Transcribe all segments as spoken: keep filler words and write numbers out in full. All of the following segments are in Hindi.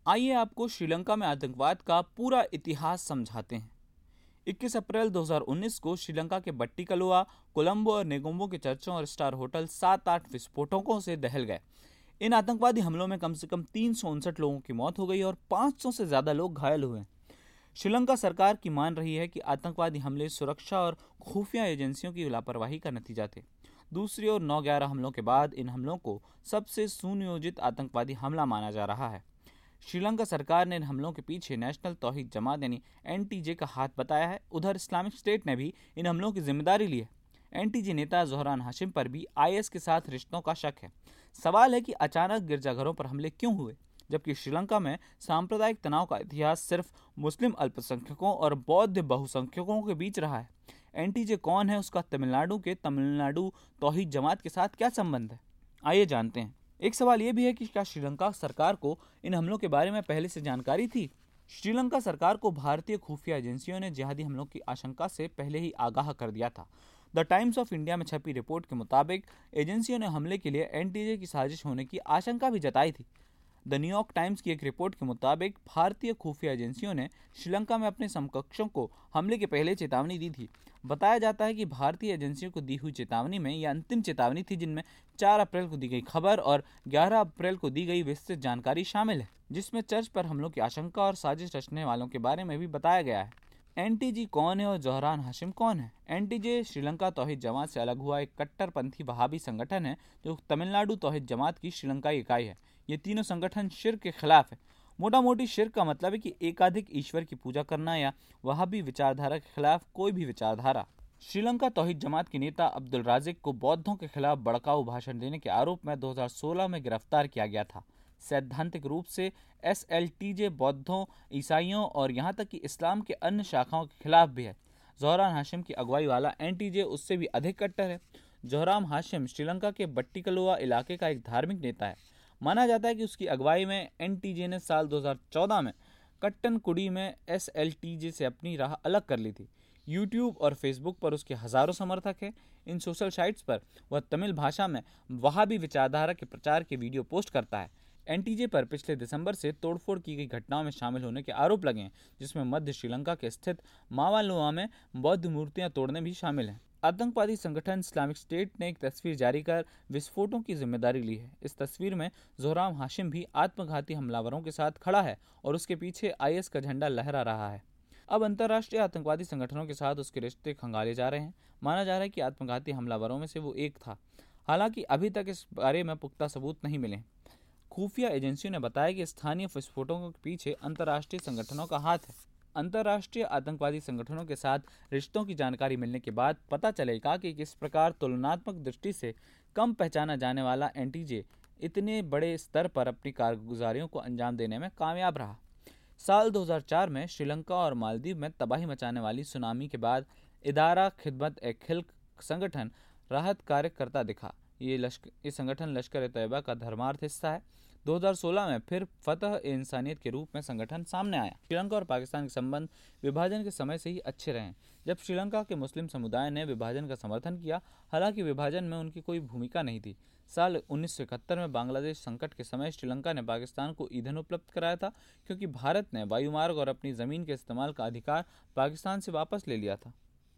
आइए आपको श्रीलंका में आतंकवाद का पूरा इतिहास समझाते हैं। इक्कीस अप्रैल दो हज़ार उन्नीस को श्रीलंका के बट्टिकलोआ, कोलंबो और नेगोम्बो के चर्चों और स्टार होटल सात आठ विस्फोटकों से दहल गए। इन आतंकवादी हमलों में कम से कम तीन सौ उनसठ लोगों की मौत हो गई और पाँच सौ से ज्यादा लोग घायल हुए। श्रीलंका सरकार की मान रही है कि आतंकवादी हमले सुरक्षा और खुफिया एजेंसियों की लापरवाही का नतीजा थे। दूसरी ओर नौ ग्यारह हमलों के बाद इन हमलों को सबसे सुनियोजित आतंकवादी हमला माना जा रहा है। श्रीलंका सरकार ने इन हमलों के पीछे नेशनल तौहीद जमात यानी एनटीजे का हाथ बताया है। उधर इस्लामिक स्टेट ने भी इन हमलों की जिम्मेदारी ली है। एनटीजे नेता जोहरान हाशिम पर भी आईएस के साथ रिश्तों का शक है। सवाल है कि अचानक गिरजाघरों पर हमले क्यों हुए, जबकि श्रीलंका में सांप्रदायिक तनाव का इतिहास सिर्फ मुस्लिम अल्पसंख्यकों और बौद्ध बहुसंख्यकों के बीच रहा है। एनटीजे कौन है, उसका तमिलनाडु के तमिलनाडु तौहीद जमात के साथ क्या संबंध है, आइए जानते हैं। एक सवाल यह भी है कि क्या श्रीलंका सरकार को इन हमलों के बारे में पहले से जानकारी थी। श्रीलंका सरकार को भारतीय खुफिया एजेंसियों ने जिहादी हमलों की आशंका से पहले ही आगाह कर दिया था। द टाइम्स ऑफ इंडिया में छपी रिपोर्ट के मुताबिक एजेंसियों ने हमले के लिए एनटीजे की साजिश होने की आशंका भी जताई थी। द न्यूयॉर्क टाइम्स की एक रिपोर्ट के मुताबिक भारतीय खुफिया एजेंसियों ने श्रीलंका में अपने समकक्षों को हमले के पहले चेतावनी दी थी। बताया जाता है कि भारतीय एजेंसियों को दी हुई चेतावनी में यह अंतिम चेतावनी थी, जिनमें चार अप्रैल को दी गई खबर और ग्यारह अप्रैल को दी गई विस्तृत जानकारी शामिल है, जिसमें चर्च पर हमलों की आशंका और साजिश रचने वालों के बारे में भी बताया गया है। एनटीजे कौन है और जोहरान हाशिम कौन है? एनटीजे श्रीलंका तौहीद जमात से अलग हुआ एक कट्टरपंथी वहाबी संगठन है जो तमिलनाडु तौहीद जमात की श्रीलंकाई इकाई है। ये तीनों संगठन शिर्क के खिलाफ है। मोटा मोटी शिर्क का मतलब है कि एकाधिक ईश्वर की पूजा करना या वहाबी विचारधारा के खिलाफ कोई भी विचारधारा। श्रीलंका तौहीद जमात के नेता अब्दुल राजिक को बौद्धों के खिलाफ भड़काऊ भाषण देने के आरोप में दो हज़ार सोलह में गिरफ्तार किया गया था। सैद्धांतिक रूप से एसएलटीजे बौद्धों, ईसाइयों और यहाँ तक कि इस्लाम के अन्य शाखाओं के खिलाफ भी है। जोहरान हाशिम की अगुवाई वाला एनटीजे उससे भी अधिक कट्टर है। जोहरान हाशिम श्रीलंका के बट्टिकलोआ इलाके का एक धार्मिक नेता है। माना जाता है कि उसकी अगुवाई में एनटीजे ने साल दो हज़ार चौदह में कट्टनकुडी में एसएलटीजे से अपनी राह अलग कर ली थी। यूट्यूब और फेसबुक पर उसके हजारों समर्थक हैं। इन सोशल साइट्स पर वह तमिल भाषा में वहाबी विचारधारा के प्रचार के वीडियो पोस्ट करता है। एनटीजे पर पिछले दिसंबर से तोड़फोड़ की गई घटनाओं में शामिल होने के आरोप लगे हैं, जिसमें मध्य श्रीलंका के स्थित मावालुआ में बौद्ध मूर्तियां तोड़ने भी शामिल हैं। आतंकवादी संगठन इस्लामिक स्टेट ने एक तस्वीर जारी कर विस्फोटों की जिम्मेदारी ली है। इस तस्वीर में जोहरान हाशिम भी आत्मघाती हमलावरों के साथ खड़ा है और उसके पीछे आईएस का झंडा लहरा रहा है। अब अंतर्राष्ट्रीय आतंकवादी संगठनों के साथ उसके रिश्ते खंगाले जा रहे हैं। माना जा रहा है कि आत्मघाती हमलावरों में से वो एक था। हालांकि अभी तक इस बारे में पुख्ता सबूत नहीं मिले। खुफिया एजेंसियों ने बताया कि स्थानीय विस्फोटों के पीछे अंतर्राष्ट्रीय संगठनों का हाथ है। अंतर्राष्ट्रीय आतंकवादी संगठनों के साथ रिश्तों की जानकारी मिलने के बाद पता चलेगा कि किस प्रकार तुलनात्मक दृष्टि से कम पहचाना जाने वाला एनटीजे इतने बड़े स्तर पर अपनी कारगुजारियों को अंजाम देने में कामयाब रहा। साल दो हज़ार चार में श्रीलंका और मालदीव में तबाही मचाने वाली सुनामी के बाद इदारा खिदमत ए खिल्क संगठन राहत कार्य करता दिखा। ये लश्कर ये संगठन लश्कर ए तैयबा का धर्मार्थ हिस्सा है। दो हज़ार सोलह में फिर फतह ए इंसानियत के रूप में संगठन सामने आया। श्रीलंका और पाकिस्तान के संबंध विभाजन के समय से ही अच्छे रहे, जब श्रीलंका के मुस्लिम समुदाय ने विभाजन का समर्थन किया। हालांकि विभाजन में उनकी कोई भूमिका नहीं थी। साल उन्नीस सौ इकहत्तर में बांग्लादेश संकट के समय श्रीलंका ने पाकिस्तान को ईंधन उपलब्ध कराया था, क्योंकि भारत ने वायुमार्ग और अपनी ज़मीन के इस्तेमाल का अधिकार पाकिस्तान से वापस ले लिया था।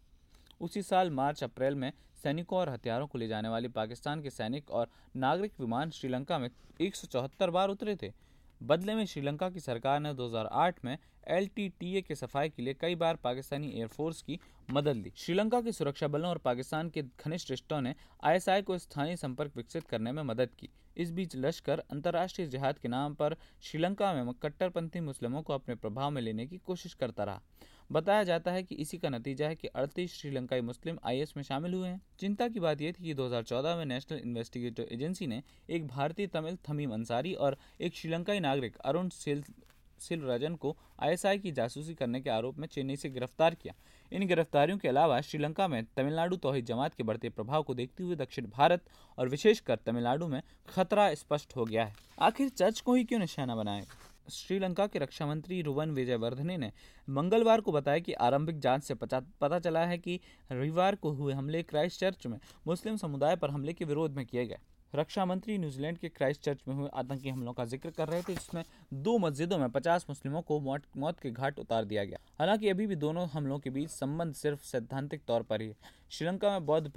उसी साल मार्च अप्रैल में सैनिकों और हथियारों को ले जाने वाली पाकिस्तान के सैनिक और नागरिक विमान श्रीलंका में एक सौ चौहत्तर बार उतरे थे। बदले में श्रीलंका की सरकार ने दो हज़ार आठ में एलटीटीए के सफाई के लिए कई बार पाकिस्तानी एयरफोर्स की मदद ली। श्रीलंका के सुरक्षा बलों और पाकिस्तान के घनिष्ठ रिश्तों ने आईएसआई को स्थानीय संपर्क विकसित करने में मदद की। इस बीच लश्कर अंतर्राष्ट्रीय जिहाद के नाम पर श्रीलंका में कट्टरपंथी मुस्लिमों को अपने प्रभाव में लेने की कोशिश करता रहा। बताया जाता है कि इसी का नतीजा है कि अड़तीस श्रीलंकाई मुस्लिम आईएस में शामिल हुए हैं। चिंता की बात यह थी कि दो हज़ार चौदह में नेशनल इन्वेस्टिगेटिव एजेंसी ने एक भारतीय तमिल थमीम अंसारी और एक श्रीलंकाई नागरिक अरुण सिल सिलरजन को आईएसआई की जासूसी करने के आरोप में चेन्नई से गिरफ्तार किया। इन गिरफ्तारियों के अलावा श्रीलंका में तमिलनाडु तौहीद जमात के बढ़ते प्रभाव को देखते हुए दक्षिण भारत और विशेषकर तमिलनाडु में खतरा स्पष्ट हो गया है। आखिर चर्च को ही क्यों निशाना बनाया? श्रीलंका के रक्षा मंत्री रुवन विजयवर्धने ने मंगलवार को बताया कि आरंभिक जांच से पता चला है कि रविवार को हुए हमले क्राइस्ट चर्च में मुस्लिम समुदाय पर हमले के विरोध में किए गए। रक्षा मंत्री न्यूजीलैंड के क्राइस्ट चर्च में हुए आतंकी हमलों का जिक्र कर रहे थे, जिसमें दो मस्जिदों में पचास मुस्लिमों को मौत मौत के घाट उतार दिया गया। हालांकि अभी भी दोनों हमलों के बीच संबंध सिर्फ सैद्धांतिक तौर पर ही है। श्रीलंका में बौद्ध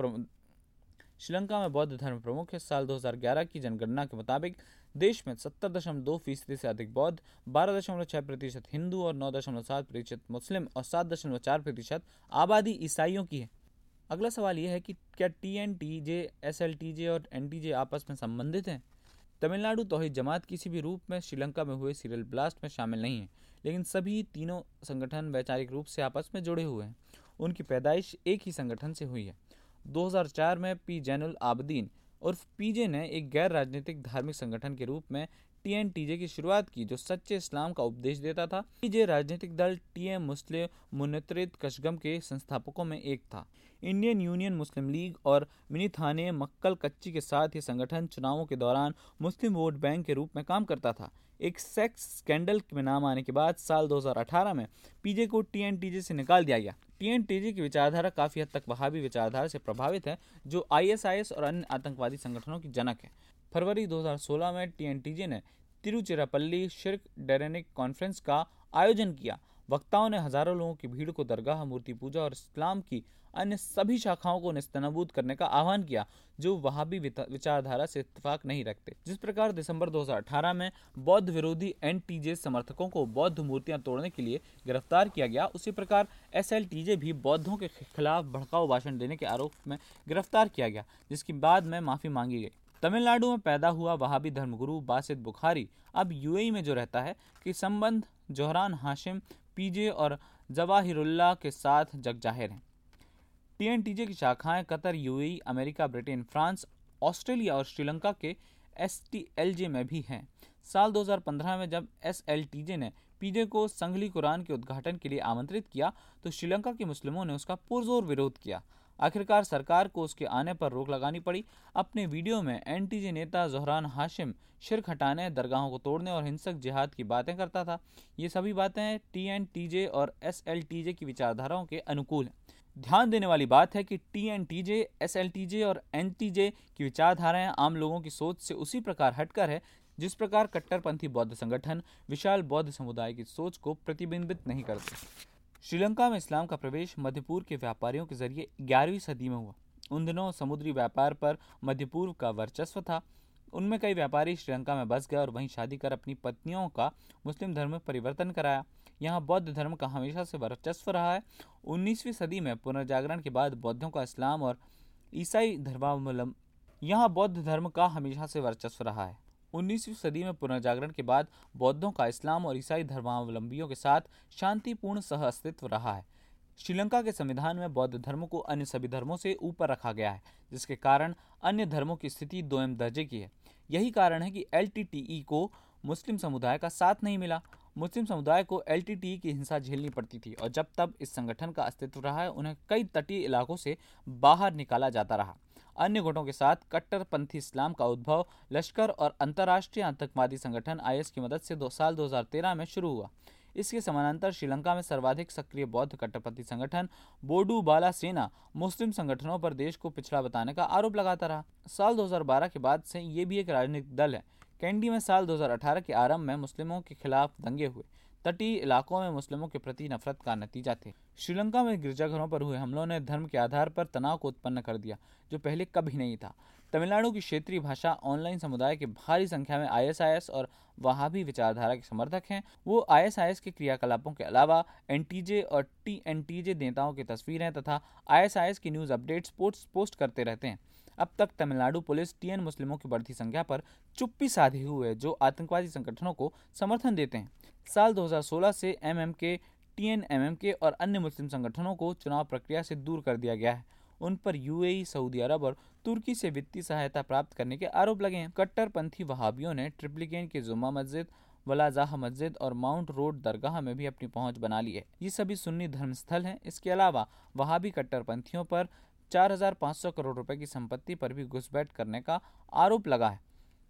श्रीलंका में बौद्ध धर्म प्रमुख है। साल दो हज़ार ग्यारह की जनगणना के मुताबिक देश में सत्तर दशमलव दो फीसदी से अधिक बौद्ध, बारह दशमलव छह प्रतिशत हिंदू और नौ दशमलव सात प्रतिशत मुस्लिम और सात दशमलव चार प्रतिशत आबादी ईसाइयों की है। अगला सवाल यह है कि क्या T N T J, S L T J और एन टी जे आपस में संबंधित हैं? तमिलनाडु तौहीद जमात किसी भी रूप में श्रीलंका में हुए सीरियल ब्लास्ट में शामिल नहीं है, लेकिन सभी तीनों संगठन वैचारिक रूप से आपस में जुड़े हुए हैं। उनकी पैदाइश एक ही संगठन से हुई है। दो हज़ार चार में पी जैनुल आबदीन उर्फ पीजे ने एक गैर राजनीतिक धार्मिक संगठन के रूप में टी एन टी जे की शुरुआत की, जो सच्चे इस्लाम का उपदेश देता था। पीजे राजनीतिक दल टी एम मुस्लिम मुन्नतरिद कशगम के संस्थापकों में एक था। इंडियन यूनियन मुस्लिम लीग और मिनीथाने मक्कल कच्ची के साथ ये संगठन चुनावों के दौरान मुस्लिम वोट बैंक के रूप में काम करता था। एक सेक्स स्कैंडल में नाम आने के बाद साल दो हज़ार अठारह में पीजे को टी एन टी जे से निकाल दिया गया। टी एन टी जे की विचारधारा काफ़ी हद तक वहाबी विचारधारा से प्रभावित है, जो आई एस आई एस और अन्य आतंकवादी संगठनों की जनक है। फरवरी दो हज़ार सोलह में टी एन टी जे ने तिरुचिरापल्ली शिर्क डैरेनिक कॉन्फ्रेंस का आयोजन किया। वक्ताओं ने हजारों लोगों की भीड़ को दरगाह, मूर्ति पूजा और इस्लाम की अन्य सभी शाखाओं को नेस्तनाबूद करने का आह्वान किया, जो वहाबी विचारधारा से इत्तेफाक नहीं रखते। जिस प्रकार दिसंबर दो हज़ार अठारह में बौद्ध विरोधी एन टी जे समर्थकों को बौद्ध मूर्तियां तोड़ने के लिए गिरफ्तार किया गया, उसी प्रकार एस एल टी जे भी बौद्धों के खिलाफ भड़काऊ भाषण देने के आरोप में गिरफ्तार किया गया, जिसकी बाद में माफी मांगी गई। तमिलनाडु में पैदा हुआ वहाबी धर्मगुरु बासित बुखारी अब यूएई में जो रहता है कि संबंध जोहरान हाशिम, पीजे और जवाहिरुल्लाह के साथ जग जाहिर हैं। टी एन टी जे की शाखाएं Qatar, UAE, America, Britain, France, Australia और श्रीलंका के एस टी एल जे में भी हैं। साल दो हज़ार पंद्रह में जब एस एल टी जे ने पीजे को संगली कुरान के उद्घाटन के लिए आमंत्रित किया, तो श्रीलंका के मुस्लिमों ने उसका पुरजोर विरोध किया। आखिरकार सरकार को उसके आने पर रोक लगानी पड़ी। अपने वीडियो में एन टी जे नेता जोहरान हाशिम शिर्क हटाने, दरगाहों को तोड़ने और हिंसक जिहाद की बातें करता था। ये सभी बातें टी एन टी जे और एस एल टी जे की विचारधाराओं के अनुकूल हैं। ध्यान देने वाली बात है कि T N T J, S L T J और एन टी जे की विचारधाराएं आम लोगों की सोच से उसी प्रकार हटकर है जिस प्रकार कट्टरपंथी बौद्ध संगठन विशाल बौद्ध समुदाय की सोच को प्रतिबिंबित नहीं करते। श्रीलंका में इस्लाम का प्रवेश मध्यपूर्व के व्यापारियों के जरिए ग्यारहवीं सदी में हुआ। उन दिनों समुद्री व्यापार पर मध्यपूर्व का वर्चस्व था। उनमें कई व्यापारी श्रीलंका में बस गए और वहीं शादी कर अपनी पत्नियों का मुस्लिम धर्म में परिवर्तन कराया। यहाँ बौद्ध धर्म का हमेशा से वर्चस्व रहा है। उन्नीसवीं सदी में पुनर्जागरण के बाद बौद्धों का इस्लाम और ईसाई धर्मावलंब यहाँ बौद्ध धर्म का हमेशा से वर्चस्व रहा है। उन्नीसवीं सदी में पुनर्जागरण के बाद बौद्धों का इस्लाम और ईसाई धर्मावलंबियों के साथ शांतिपूर्ण सह अस्तित्व रहा है। श्रीलंका के संविधान में बौद्ध धर्म को अन्य सभी धर्मों से ऊपर रखा गया है, जिसके कारण अन्य धर्मों की स्थिति दोयम दर्जे की है। यही कारण है कि एल टी टी ई को मुस्लिम समुदाय का साथ नहीं मिला। मुस्लिम समुदाय को एल टी टी ई की हिंसा झेलनी पड़ती थी और जब तक इस संगठन का अस्तित्व रहा है, उन्हें कई तटीय इलाकों से बाहर निकाला जाता रहा। अन्य गुटों के साथ कट्टरपंथी इस्लाम का उद्भव लश्कर और अंतर्राष्ट्रीय आतंकवादी संगठन आई एस की मदद से दो साल दो हज़ार तेरह में शुरू हुआ। इसके समानांतर श्रीलंका में सर्वाधिक सक्रिय बौद्ध कट्टरपंथी संगठन बोडू बाला सेना मुस्लिम संगठनों पर देश को पिछड़ा बताने का आरोप लगाता रहा। साल दो हज़ार बारह के बाद से ये भी एक राजनीतिक दल है। कैंडी में साल दो हज़ार अठारह के आरंभ में मुस्लिमों के खिलाफ दंगे हुए। तटीय इलाकों में मुस्लिमों के प्रति नफरत का नतीजा थे। श्रीलंका में गिरजाघरों पर हुए हमलों ने धर्म के आधार पर तनाव को उत्पन्न कर दिया, जो पहले कभी नहीं था। तमिलनाडु की क्षेत्रीय भाषा ऑनलाइन समुदाय के भारी संख्या में आई एस आई एस और वहाबी विचारधारा के समर्थक हैं। वो आई एस आई एस के क्रियाकलापों के अलावा एन टी जे और टी एन टी जे नेताओं की तस्वीरें तथा आई एस आई एस की न्यूज़ अपडेट्स पोस्ट करते रहते हैं। अब तक तमिलनाडु पुलिस टी एन मुस्लिमों की बढ़ती संख्या पर चुप्पी साधे हुए जो आतंकवादी संगठनों को समर्थन देते हैं। साल दो हज़ार सोलह से M M K, T N M M K और अन्य मुस्लिम संगठनों को चुनाव प्रक्रिया से दूर कर दिया गया है। उन पर यूएई, सऊदी अरब और तुर्की से वित्तीय सहायता प्राप्त करने के आरोप लगे हैं। कट्टरपंथी वहाबियों ने ट्रिप्लिकेन के जुम्मा मस्जिद, वलाजाह मस्जिद और माउंट रोड दरगाह में भी अपनी पहुंच बना ली है। ये सभी सुन्नी धर्मस्थल हैं। इसके अलावा वहाबी कट्टरपंथियों पर चार हजार पाँच सौ करोड़ रुपए की संपत्ति पर भी घुसपैठ करने का आरोप लगा है।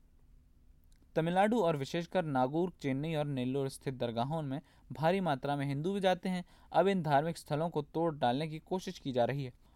तमिलनाडु और विशेषकर नागौर, चेन्नई और नेल्लोर स्थित दरगाहों में भारी मात्रा में हिंदू भी जाते हैं। अब इन धार्मिक स्थलों को तोड़ डालने की कोशिश की जा रही है।